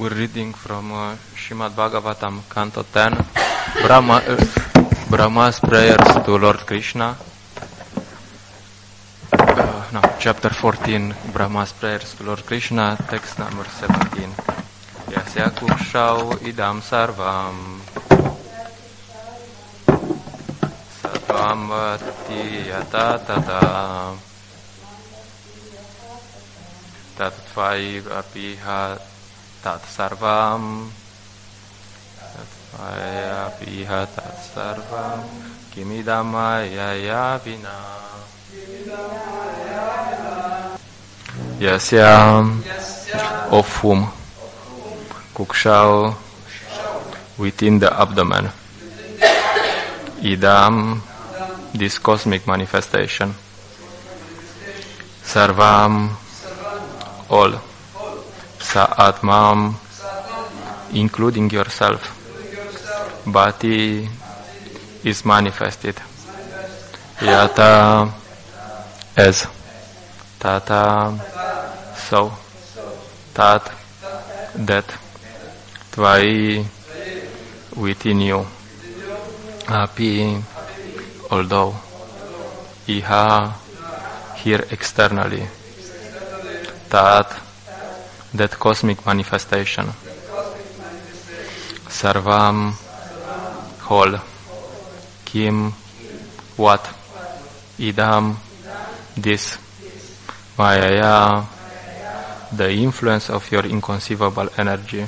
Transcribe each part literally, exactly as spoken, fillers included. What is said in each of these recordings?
We're reading from uh, Srimad Bhagavatam, Canto ten, Brahma, uh, Brahma's prayers to Lord Krishna. Uh, no, chapter fourteen, Brahma's prayers to Lord Krishna, text number seventeen. Yasya kukshau idam sarvam sarvam vati yata tada tat tvai apiha tat sarvam tat tvai apiha tat sarvam kimidamaya yavina Yasya, of whom kukshau, within the abdomen, idam, this cosmic manifestation, sarvam, all, sa-atmam, including yourself, bhati, is manifested, yata, as, tata, so, tat, that, tvai, within you, api, although, iha, here externally, tat, that cosmic manifestation, sarvam, whole, kim, what, idam, this, mayaya, the influence of your inconceivable energy,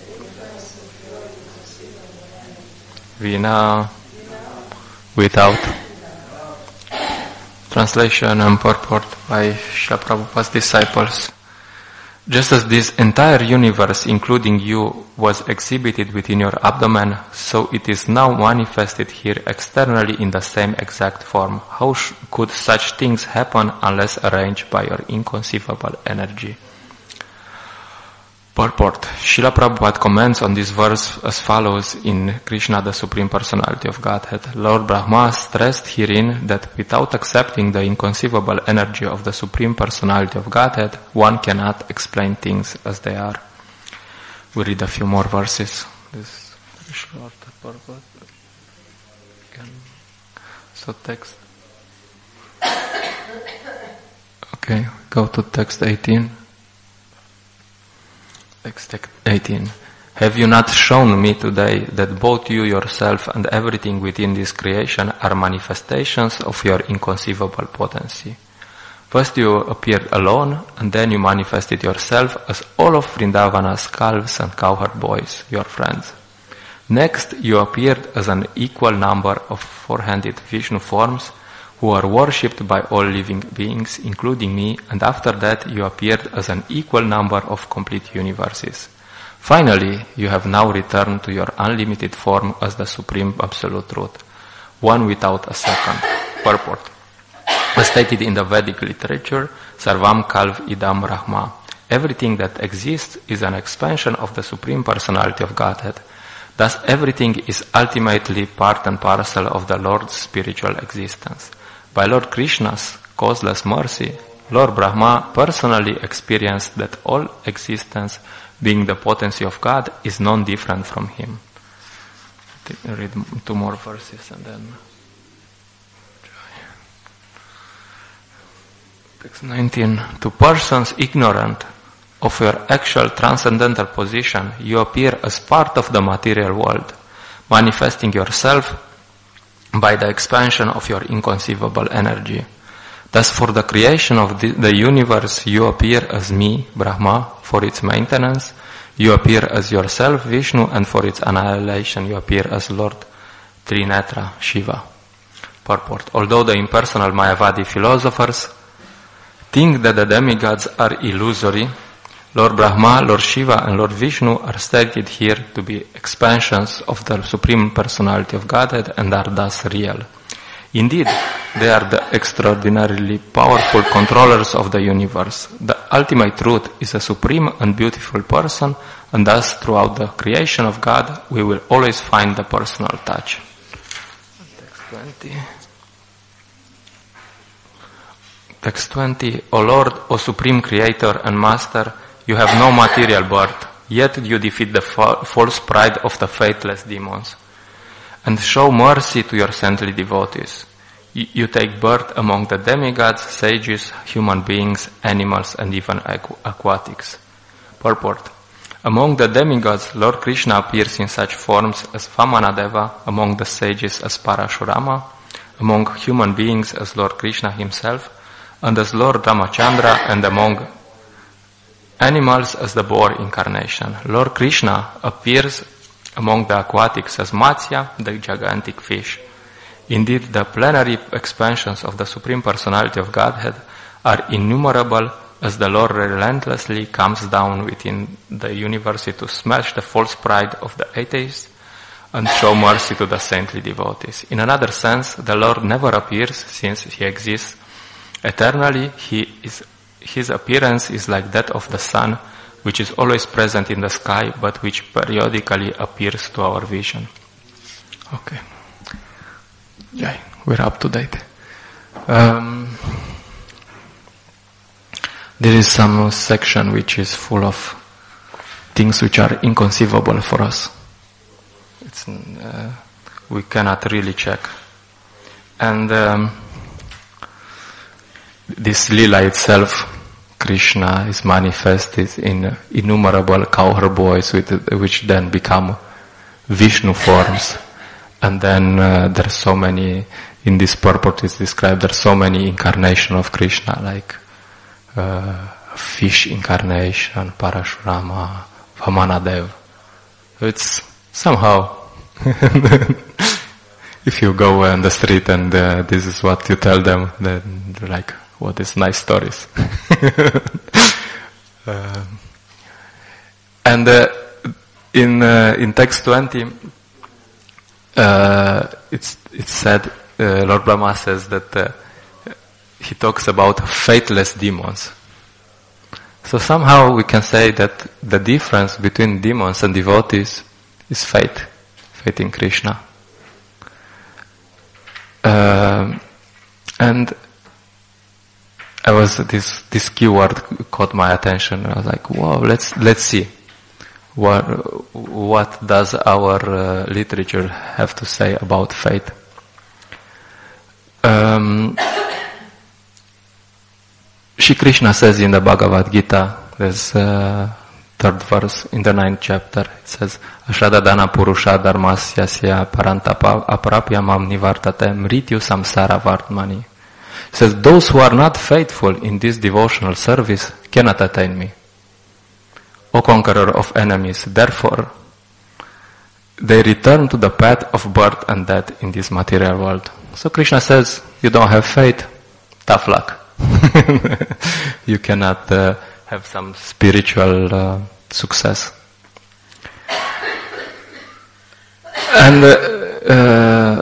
vina, without. Translation and purport by Srila Prabhupada's disciples. Just as this entire universe, including you, was exhibited within your abdomen, so it is now manifested here externally in the same exact form. How sh- could such things happen unless arranged by your inconceivable energy? Purport. Srila Prabhupada comments on this verse as follows in Krishna, the Supreme Personality of Godhead. Lord Brahma stressed herein that without accepting the inconceivable energy of the Supreme Personality of Godhead, one cannot explain things as they are. We read a few more verses. This is very short purport. Can... So text. Okay, go to text eighteen. Text eighteen. Have you not shown me today that both you yourself and everything within this creation are manifestations of your inconceivable potency? First you appeared alone, and then you manifested yourself as all of Vrindavana's calves and cowherd boys, your friends. Next you appeared as an equal number of four-handed Vishnu forms, who are worshipped by all living beings, including me, and after that you appeared as an equal number of complete universes. Finally, you have now returned to your unlimited form as the Supreme Absolute Truth, one without a second. Purport. As stated in the Vedic literature, Sarvam Kalv Idam Brahma. Everything that exists is an expansion of the Supreme Personality of Godhead. Thus everything is ultimately part and parcel of the Lord's spiritual existence. By Lord Krishna's causeless mercy, Lord Brahma personally experienced that all existence, being the potency of God, is non-different from him. Read two more verses and then... Text nineteen. To persons ignorant of your actual transcendental position, you appear as part of the material world, manifesting yourself by the expansion of your inconceivable energy. Thus, for the creation of the, the universe, you appear as me, Brahma, for its maintenance. You appear as yourself, Vishnu, and for its annihilation, you appear as Lord Trinetra, Shiva. Purport. Although the impersonal Mayavadi philosophers think that the demigods are illusory, Lord Brahma, Lord Shiva, and Lord Vishnu are stated here to be expansions of the Supreme Personality of Godhead and are thus real. Indeed, they are the extraordinarily powerful controllers of the universe. The ultimate truth is a supreme and beautiful person, and thus throughout the creation of God, we will always find the personal touch. Text twenty. Text twenty. O Lord, O Supreme Creator and Master, you have no material birth, yet you defeat the fa- false pride of the faithless demons, and show mercy to your saintly devotees. Y- you take birth among the demigods, sages, human beings, animals, and even aqu- aquatics. Purport. Among the demigods, Lord Krishna appears in such forms as Vamanadeva, among the sages as Parashurama, among human beings as Lord Krishna himself, and as Lord Ramachandra, and among animals as the boar incarnation. Lord Krishna appears among the aquatics as Matsya, the gigantic fish. Indeed, the plenary expansions of the Supreme Personality of Godhead are innumerable, as the Lord relentlessly comes down within the universe to smash the false pride of the atheists and show mercy to the saintly devotees. In another sense, the Lord never appears, since he exists eternally. He is, his appearance is like that of the sun, which is always present in the sky, but which periodically appears to our vision. Okay. Yeah, we're up to date. Um, there is some section which is full of things which are inconceivable for us. It's, uh, we cannot really check. And um, this lila itself, Krishna is manifested in innumerable cowherd boys, with, which then become Vishnu forms. And then uh, there are so many, in this purport is described, there are so many incarnations of Krishna, like uh, fish incarnation, Parashurama, Vamanadev. It's somehow, if you go on the street and uh, this is what you tell them, then they're like, what is nice stories. uh, and uh, in uh, in text twenty, uh, it's it's said, uh, Lord Brahma says that uh, he talks about faithless demons. So somehow we can say that the difference between demons and devotees is faith, faith in Krishna. Uh, and I was this this keyword caught my attention. I was like, wow, let's let's see what what does our uh, literature have to say about faith. Um, Shri Krishna says in the Bhagavad Gita, there's uh, third verse in the ninth chapter. It says, "Ashadadana purusha dharmasyasya parantapa aprapya mam nivartate mrityu samsara vartmani." It says, those who are not faithful in this devotional service cannot attain me. O conqueror of enemies, therefore, they return to the path of birth and death in this material world. So Krishna says, you don't have faith, tough luck. You cannot uh, have some spiritual uh, success. And uh, uh,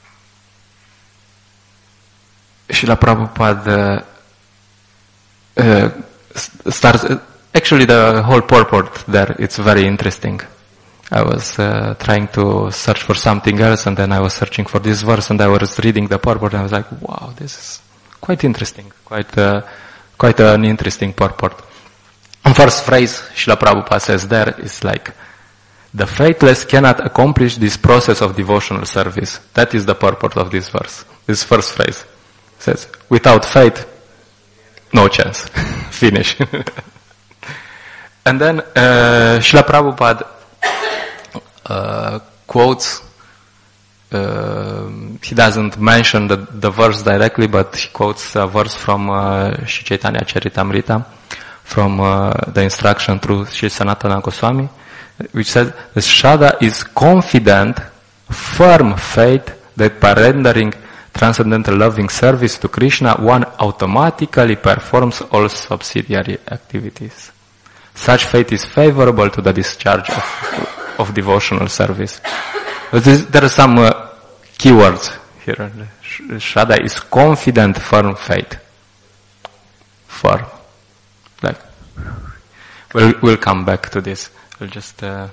Srila Prabhupada uh, uh, starts, uh, actually the whole purport there, it's very interesting. I was uh, trying to search for something else, and then I was searching for this verse, and I was reading the purport, and I was like, wow, this is quite interesting, quite uh, quite an interesting purport. The first phrase Srila Prabhupada says there is like, the faithless cannot accomplish this process of devotional service. That is the purport of this verse, this first phrase. It says, without faith, no chance. Finish. And then uh, Srila Prabhupada uh, quotes, uh, he doesn't mention the, the verse directly, but he quotes a verse from uh, Sri Chaitanya Charitamrita, from uh, the instruction through Sri Sanatana Goswami, which says, the Shraddha is confident, firm faith that by rendering transcendental loving service to Krishna, one automatically performs all subsidiary activities. Such faith is favorable to the discharge of, of devotional service. This, there are some uh, keywords here. Shraddha is confident, firm faith. Firm. Like, we'll, we'll come back to this. We'll just... Uh,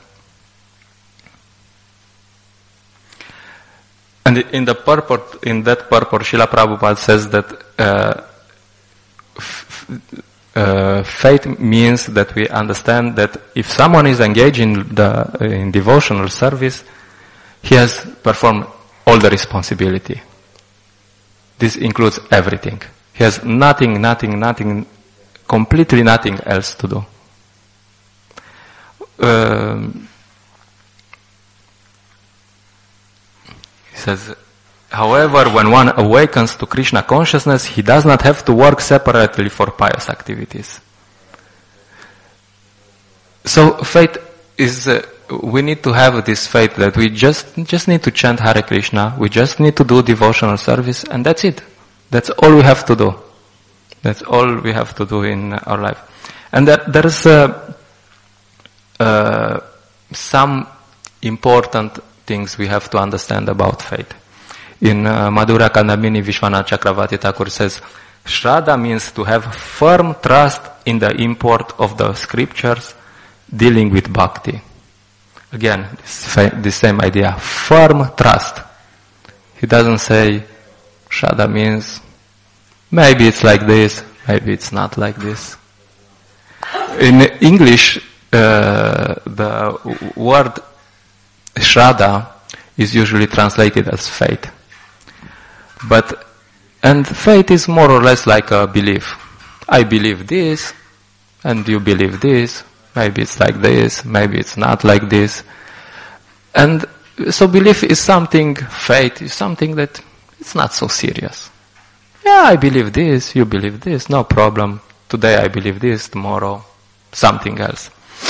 and in the purport, in that purport, Srila Prabhupada says that uh, f- uh, faith means that we understand that if someone is engaged in the in devotional service, he has performed all the responsibility. This includes everything. He has nothing, nothing, nothing, completely nothing else to do. Um, he says, however, when one awakens to Krishna consciousness, he does not have to work separately for pious activities. So faith is, uh, we need to have this faith that we just, just need to chant Hare Krishna, we just need to do devotional service, and that's it. That's all we have to do. That's all we have to do in our life. And that there's uh, uh, some important things we have to understand about faith. In uh, Madhura Kandamini, Vishwanath Chakravarti Thakur says, Shraddha means to have firm trust in the import of the scriptures dealing with bhakti. Again, this, this same idea, firm trust. He doesn't say, Shraddha means, maybe it's like this, maybe it's not like this. In English, uh, the word Shraddha is usually translated as faith. But, and faith is more or less like a belief. I believe this, and you believe this. Maybe it's like this, maybe it's not like this. And so belief is something, faith is something that it's not so serious. Yeah, I believe this, you believe this, no problem. Today I believe this, tomorrow something else.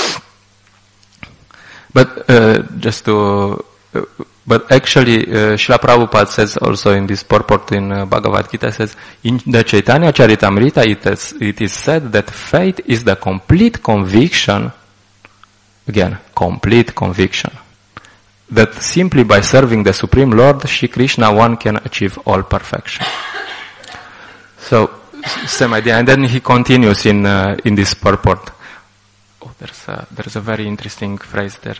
But uh, just to... Uh, But actually, uh, Srila Prabhupada says also in this purport in uh, Bhagavad Gita, says, in the Chaitanya Charitamrita, it is, it is said that faith is the complete conviction, again, complete conviction, that simply by serving the Supreme Lord, Shri Krishna, one can achieve all perfection. So, same idea. And then he continues in uh, in this purport. Oh, there's a, there's a very interesting phrase there.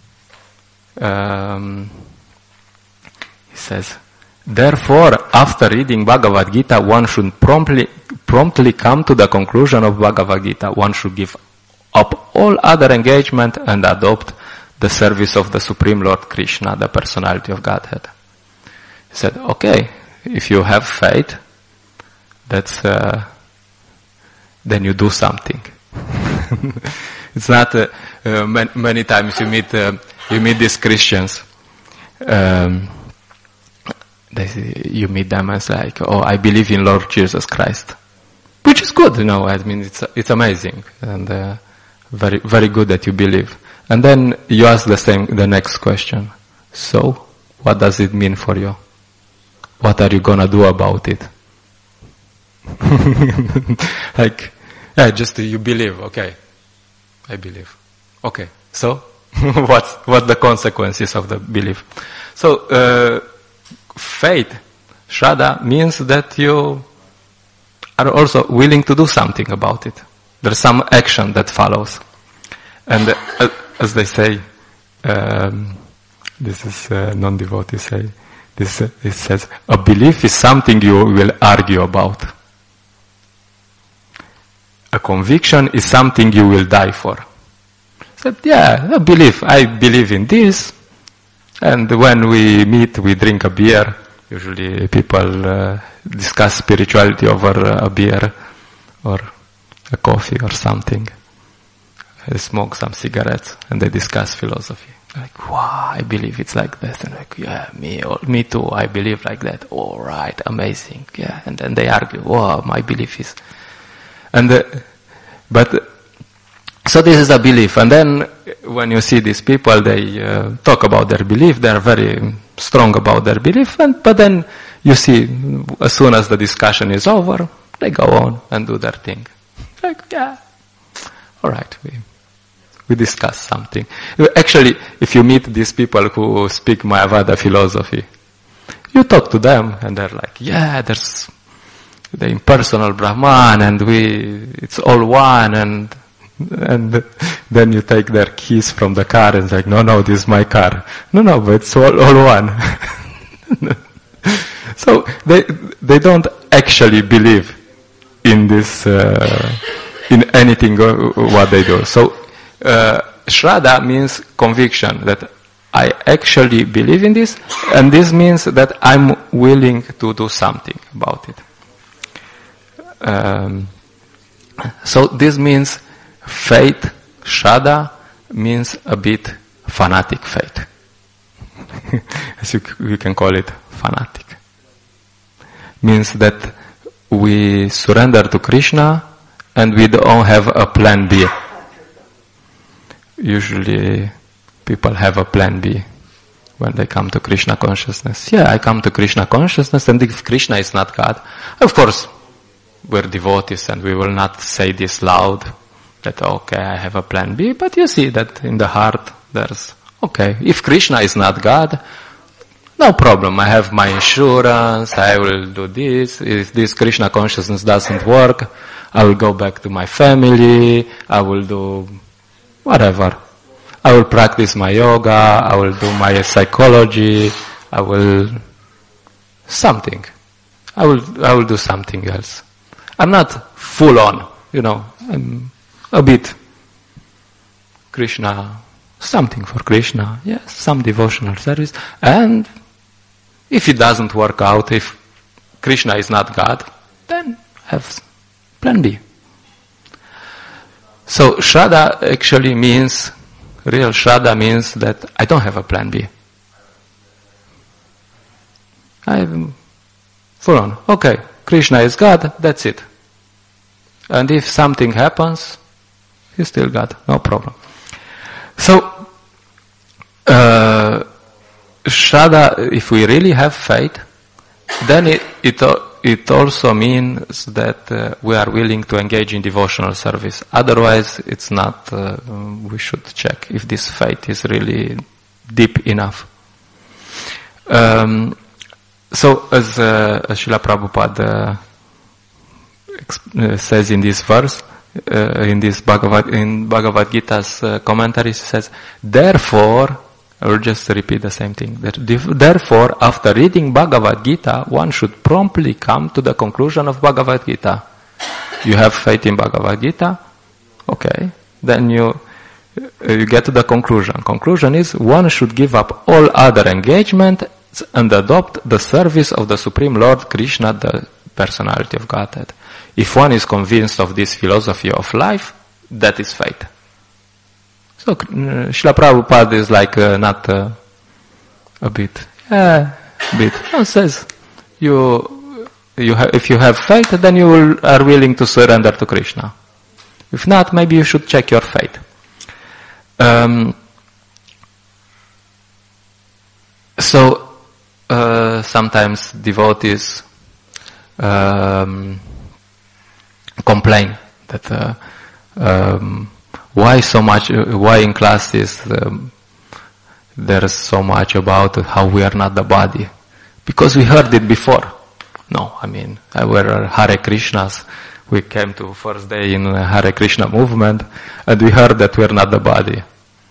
Um, he says, therefore, after reading Bhagavad Gita, one should promptly, promptly come to the conclusion of Bhagavad Gita. One should give up all other engagement and adopt the service of the Supreme Lord Krishna, the personality of Godhead. He said, okay, if you have faith, that's, uh, then you do something. It's not, uh, uh, many, many times you meet, uh, you meet these Christians, um, they, you meet them as like, oh, I believe in Lord Jesus Christ. Which is good, you know, I mean, it's, it's amazing, and, uh, very, very good that you believe. And then you ask the same, the next question. So, what does it mean for you? What are you gonna do about it? Like, yeah, just you believe, okay. I believe. Okay, so, what's, what's the consequences of the belief? So, uh, faith, Shraddha, means that you are also willing to do something about it. There's some action that follows. And uh, as they say, um, this is uh, non-devotees say, this, uh, it says, a belief is something you will argue about. A conviction is something you will die for. Said, yeah, a belief. I believe in this. And when we meet, we drink a beer. Usually people uh, discuss spirituality over uh, a beer or a coffee or something. They smoke some cigarettes and they discuss philosophy. Like, wow, I believe it's like this. And like, yeah, me, me too. I believe like that. All right, amazing. Yeah, and then they argue. Wow, my belief is. And uh, but uh, so this is a belief. And then when you see these people, they uh, talk about their belief. They are very strong about their belief. And but then you see, as soon as the discussion is over, they go on and do their thing. Like, yeah, all right, we we discuss something. Actually, if you meet these people who speak Mayavada philosophy, you talk to them, and they're like, yeah, there's the impersonal Brahman, and we, it's all one, and, and then you take their keys from the car and say, no, no, this is my car. No, no, but it's all, all one. So they, they don't actually believe in this, uh, in anything uh, what they do. So, uh, Shraddha means conviction, that I actually believe in this, and this means that I'm willing to do something about it. Um, so this means faith, Shraddha, means a bit fanatic faith. As you, you can call it fanatic. Means that we surrender to Krishna and we don't have a plan B. Usually people have a plan B when they come to Krishna consciousness. Yeah, I come to Krishna consciousness, and if Krishna is not God, of course, we're devotees and we will not say this loud, that okay, I have a plan B, but you see that in the heart there's, okay, if Krishna is not God, no problem, I have my insurance, I will do this, if this Krishna consciousness doesn't work, I will go back to my family, I will do whatever. I will practice my yoga, I will do my psychology, I will something. I will I will do something else. I'm not full on, you know, I'm a bit Krishna, something for Krishna, yes, some devotional service. And if it doesn't work out, if Krishna is not God, then have plan B. So Shraddha actually means, real Shraddha means that I don't have a plan B. I'm full on. Okay, Krishna is God, that's it. And if something happens, he's still God, no problem. So, uh, Shraddha, if we really have faith, then it, it, it also means that uh, we are willing to engage in devotional service. Otherwise, it's not, uh, we should check if this faith is really deep enough. Um, so, as, uh, as Srila Prabhupada uh, says in this verse, uh, in this Bhagavad, in Bhagavad Gita's uh, commentaries, he says, therefore, I will just repeat the same thing. Therefore, after reading Bhagavad Gita, one should promptly come to the conclusion of Bhagavad Gita. You have faith in Bhagavad Gita? Okay. Then you, you get to the conclusion. Conclusion is, one should give up all other engagements and adopt the service of the Supreme Lord Krishna, the personality of Godhead. If one is convinced of this philosophy of life, that is faith. So, uh, Srila Prabhupada is like uh, not uh, a bit, yeah, a bit. No, it says, you, you ha- if you have faith, then you will, are willing to surrender to Krishna. If not, maybe you should check your faith. Um, so, uh, sometimes devotees um, complain that uh, um, why so much, uh, why in classes um, there's so much about how we are not the body? Because we heard it before. No, I mean, we're Hare Krishnas. We came to first day in the Hare Krishna movement, and we heard that we're not the body.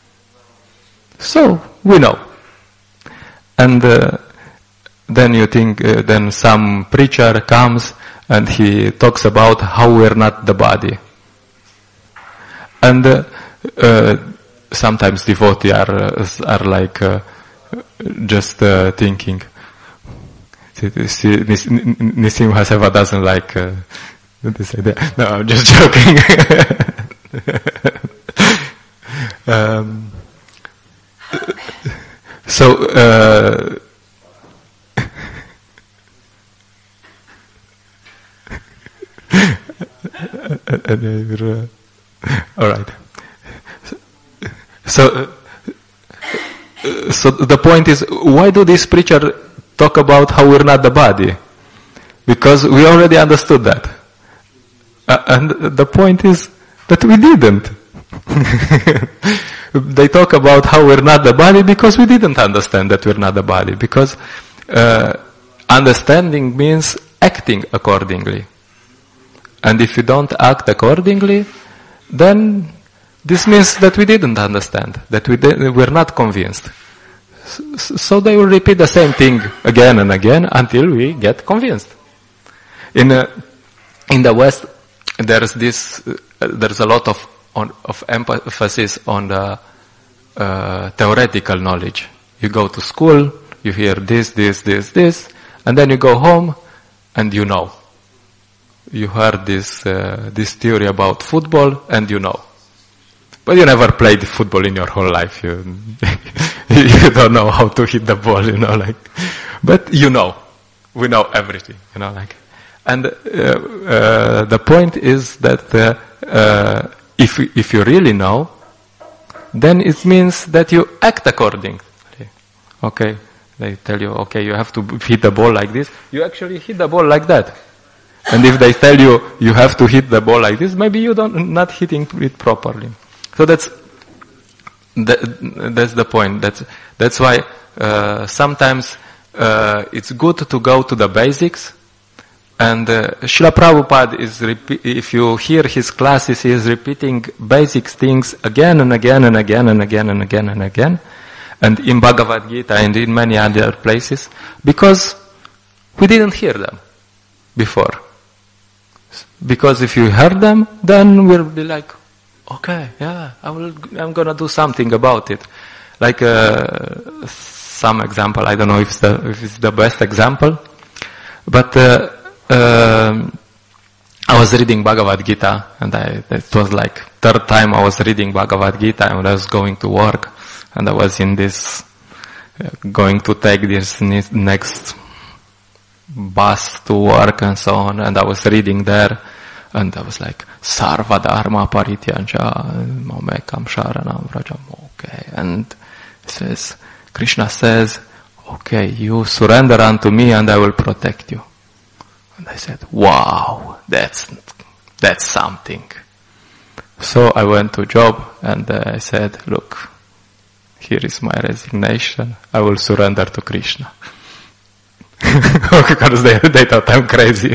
So, we know. And uh, then you think, uh, then some preacher comes and he talks about how we're not the body. And uh, uh, sometimes devotees are, uh, are like uh, just uh, thinking. Nisimha Seva doesn't like uh, this idea. No, I'm just joking. um, so, uh, all right. So, uh, so the point is, why do these preachers talk about how we're not the body? Because we already understood that. Uh, and the point is that we didn't. They talk about how we're not the body because we didn't understand that we're not the body. Because uh, understanding means acting accordingly. And if you don't act accordingly, then this means that we didn't understand, that we did, we're not convinced. So they will repeat the same thing again and again until we get convinced. In uh, in the West, there's this uh, there's a lot of on, of emphasis on the uh, theoretical knowledge. You go to school, you hear this, this, this, this, and then you go home, and you know. You heard this uh, this theory about football, and you know. But you never played football in your whole life. You you don't know how to hit the ball, you know, like. But you know, we know everything, you know, like. And uh, uh, the point is that uh, uh, if if you really know, then it means that you act accordingly. Okay, they tell you, okay, you have to hit the ball like this. You actually hit the ball like that. And if they tell you you have to hit the ball like this, maybe you don't not hitting it properly. So that's that, that's the point. That's that's why uh, sometimes uh, it's good to go to the basics. And uh, Srila Prabhupada is, repeat, if you hear his classes, he is repeating basic things again and again and again and again and again and again. And in Bhagavad Gita and in many other places, because we didn't hear them before. Because if you heard them, then we'll be like, okay, yeah, I will, I'm gonna do something about it. Like uh, some example, I don't know if it's the, if it's the best example, but uh, uh, I was reading Bhagavad Gita, and I, it was like third time I was reading Bhagavad Gita, and I was going to work, and I was in this, uh, going to take this next bus to work and so on, and I was reading there, and I was like, Sarva Dharma Parityanja Mamekam Sharanam Vrajam. Okay, and it says, Krishna says, okay, you surrender unto me and I will protect you. And I said, wow, that's, that's something. So I went to job and uh, I said, look, here is my resignation. I will surrender to Krishna. Because they, they thought I'm crazy.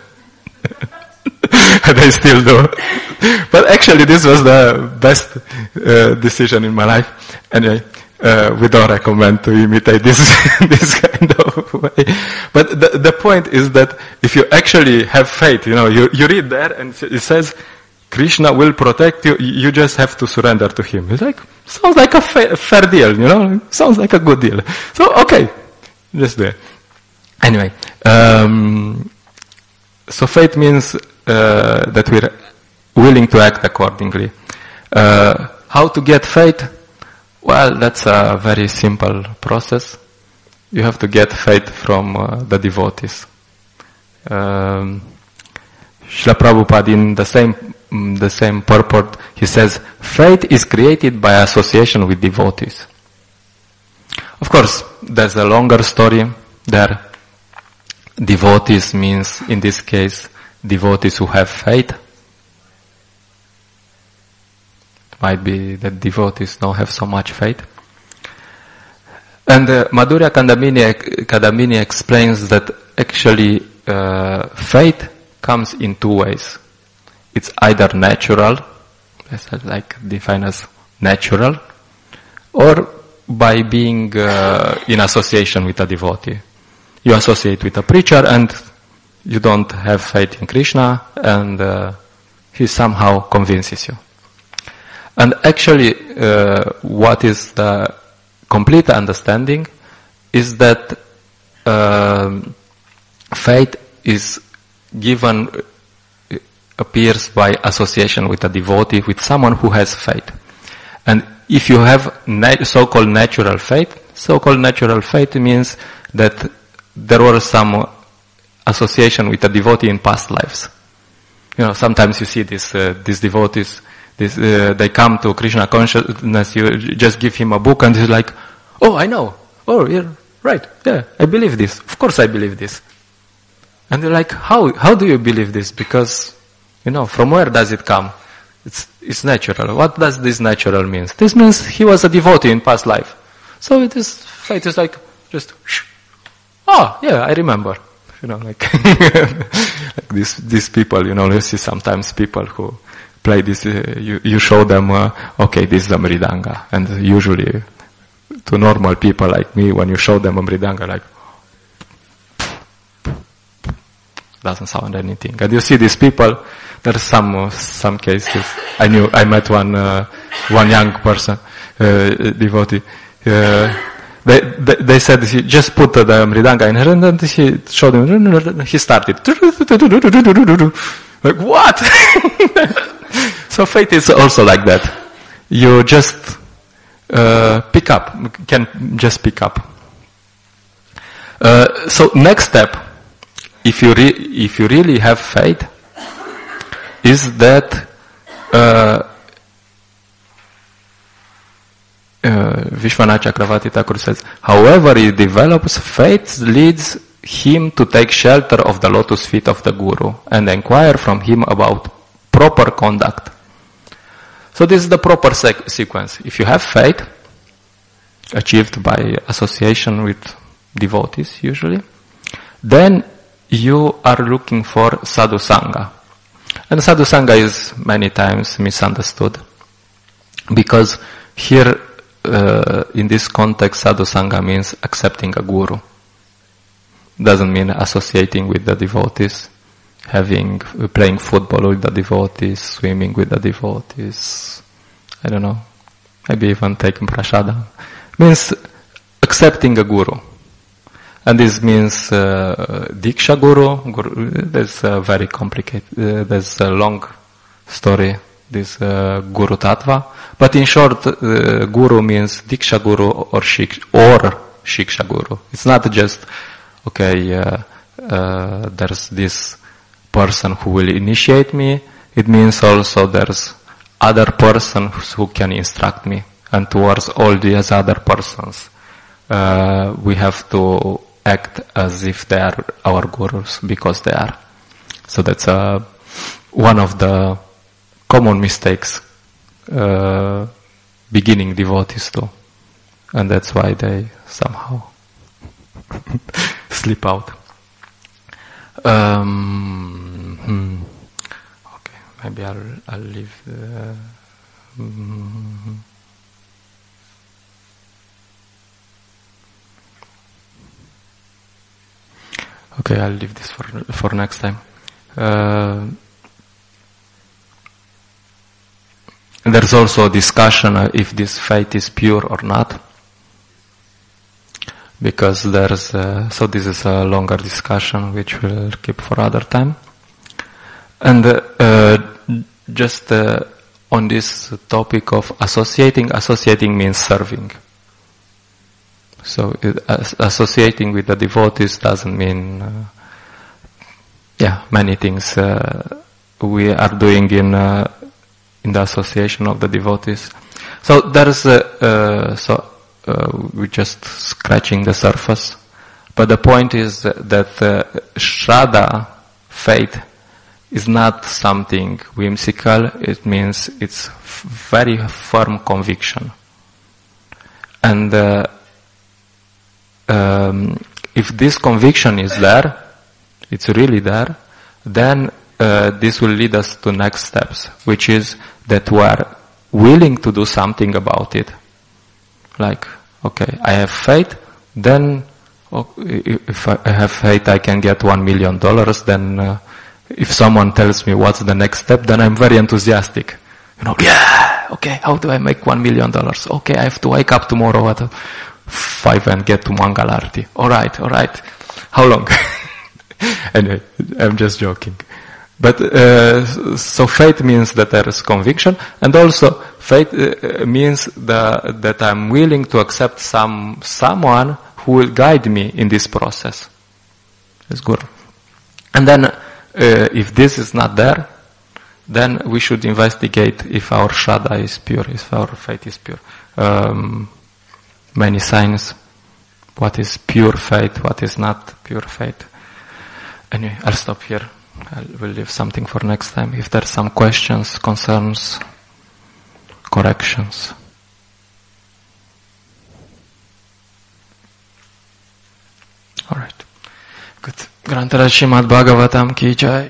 And I still do. But actually this was the best uh, decision in my life. Anyway, uh, we don't recommend to imitate this, this kind of way. But the, the point is that if you actually have faith, you know, you, you read there and it says, Krishna will protect you, you just have to surrender to him. It's like, sounds like a fair, fair deal, you know, sounds like a good deal. So, okay, just there. Anyway, um, so faith means uh, that we're willing to act accordingly. Uh, how to get faith? Well, that's a very simple process. You have to get faith from uh, the devotees. Um, Srila Prabhupada in the same the same purport, he says, faith is created by association with devotees. Of course, there's a longer story there. Devotees means, in this case, devotees who have faith. It might be that devotees don't have so much faith. And uh, Madhurya Kadambini, Kadambini explains that actually uh, faith comes in two ways. It's either natural, like defined as natural, or by being uh, in association with a devotee. You associate with a preacher and you don't have faith in Krishna, and uh, he somehow convinces you. And actually, uh, what is the complete understanding is that uh, faith is given, appears by association with a devotee, with someone who has faith. And if you have nat- so-called natural faith, so-called natural faith means that there was some association with a devotee in past lives. You know, sometimes you see this, uh, these devotees, this, uh, they come to Krishna consciousness, you just give him a book and he's like, oh, I know. Oh, yeah, right. Yeah, I believe this. Of course I believe this. And you're like, how, how do you believe this? Because, you know, from where does it come? It's, it's natural. What does this natural mean? This means he was a devotee in past life. So it is, faith is like, just, shh. Oh, yeah, I remember. You know, like, like these, these people, you know, you see sometimes people who play this, uh, you, you show them, uh, okay, this is a mridanga. And usually, to normal people like me, when you show them a mridanga, like, doesn't sound anything. And you see these people, there's some uh, some cases. I knew, I met one uh, one young person, uh, devotee. Uh, they, they they said he just put the mridanga in her and then he showed him. He started like what? So faith is also like that. You just uh, pick up, can just pick up. Uh, so next step, if you re- if you really have faith, is that uh, uh, Vishwanath Chakravarti Thakur says, however he develops, faith leads him to take shelter of the lotus feet of the Guru and inquire from him about proper conduct. So this is the proper sec- sequence. If you have faith, achieved by association with devotees usually, then you are looking for sadhu sangha. And sadhu sangha is many times misunderstood, because here uh, in this context sadhu sangha means accepting a guru. Doesn't mean associating with the devotees, having playing football with the devotees, swimming with the devotees, I don't know, maybe even taking prasada. Means accepting a guru. And this means uh, Diksha Guru. Guru there's a very complicated, uh, there's a long story, this uh, Guru Tattva. But in short, uh, Guru means Diksha Guru or, shik, or Shiksha Guru. It's not just, okay, uh, uh, there's this person who will initiate me. It means also there's other person who can instruct me. And towards all these other persons, uh, we have to act as if they are our gurus, because they are. So that's uh, one of the common mistakes uh, beginning devotees do. And that's why they somehow slip out. Um, hmm. Okay, maybe I'll, I'll leave the... Mm-hmm. Okay, I'll leave this for for next time. Uh, there's also a discussion uh, if this faith is pure or not, because there's uh, so this is a longer discussion which we'll keep for other time. And uh, uh, just uh, on this topic of associating, associating means serving. So it, as, associating with the devotees doesn't mean, uh, yeah, many things uh, we are doing in uh, in the association of the devotees. So there's uh, uh, so uh, we're just scratching the surface, but the point is that uh, Shraddha, faith, is not something whimsical. It means it's f- very firm conviction, and. Uh, Um, if this conviction is there, it's really there, then uh, this will lead us to next steps, which is that we are willing to do something about it. Like, okay, I have faith, then oh, if I have faith I can get one million dollars, then uh, if someone tells me what's the next step, then I'm very enthusiastic. You know, yeah, okay, how do I make one million dollars? Okay, I have to wake up tomorrow at five and get to Mangalarti. Alright, alright. How long? Anyway, I'm just joking. But, uh, so faith means that there is conviction, and also faith uh, means the, that I'm willing to accept some, someone who will guide me in this process. That's good. And then, uh, if this is not there, then we should investigate if our Shraddha is pure, if our faith is pure. Um, Many signs, what is pure faith, what is not pure faith. Anyway, I'll stop here. I will leave something for next time. If there's some questions, concerns, corrections. Alright. Good. Grantaraj Srimad Bhagavatam ki jai.